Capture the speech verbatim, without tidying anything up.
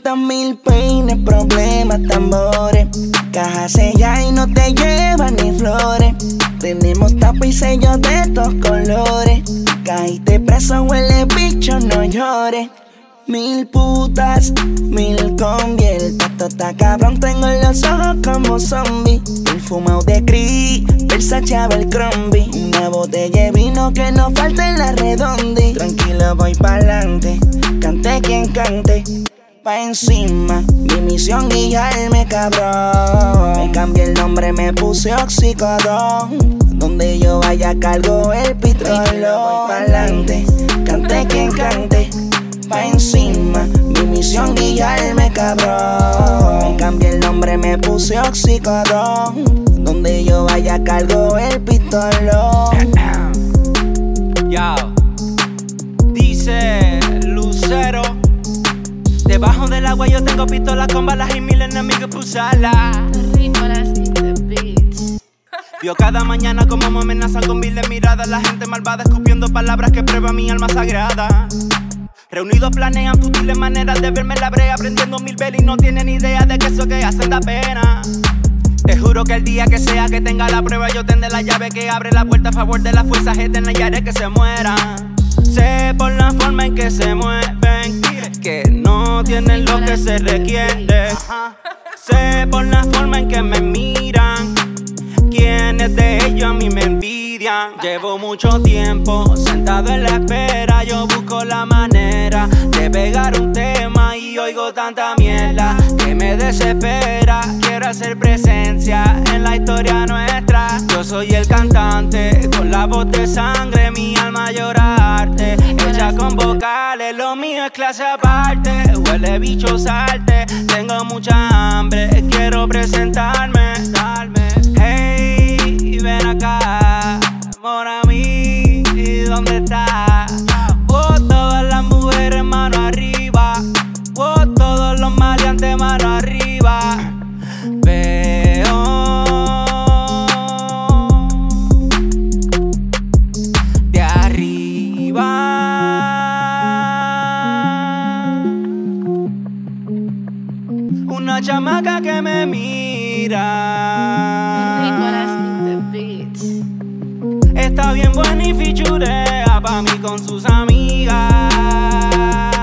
quinientos mil peines, problemas, tambores. Caja sella y no te llevan ni flores. Tenemos tapa y sellos de estos colores. Caíste preso, huele bicho, no llores. Mil putas, mil combi. El tacto está cabrón, tengo los ojos como zombie. El fumado de Cris, Versace Abercrombie. Una botella de vino que no falte en la redondi. Tranquilo, voy pa'lante, cante quien cante. Pa' encima, mi misión guiarme, cabrón. Me cambié el nombre, me puse oxicodón. Donde yo vaya cargo el pistrolo. Voy pa'lante, cante quien cante. Pa' encima, mi misión guiarme, cabrón. Me cambié el nombre, me puse oxicodón. Donde yo vaya cargo el pistolón. Yo, dice Lucero. Debajo del agua yo tengo pistolas con balas y mil enemigos por usarlas. Vio cada mañana como me amenazan con miles de miradas. La gente malvada escupiendo palabras que prueban mi alma sagrada. Reunidos planean futiles maneras de verme la brea, prendiendo mil velas y no tienen idea de que eso que hacen da pena. Te juro que el día que sea que tenga la prueba, yo tendré la llave que abre la puerta a favor de las fuerzas eternas y haré que se mueran. Sé por la forma en que se mueven que no tienen lo que se requiere. Sé por la forma en que me miran quiénes de ellos a mí me envidian. Llevo mucho tiempo sentado en la espera. Yo busco la manera de pegar un tema y oigo tanta mierda que me desespera. Quiero hacer presencia en la historia nuestra. Yo soy el cantante con la voz de sangre, mi alma llora arte, hecha con vocales. Lo mío es clase aparte, huele bicho salte. Tengo mucha hambre, quiero presentarme, darme. Hey, ven acá, amor a mí, ¿dónde estás? Oh, todas las mujeres mano arriba, oh, todos los maleantes mano arriba. Veo de arriba una chamaca que me mira. Está bien buena y fichurea pa' mí con sus amigas.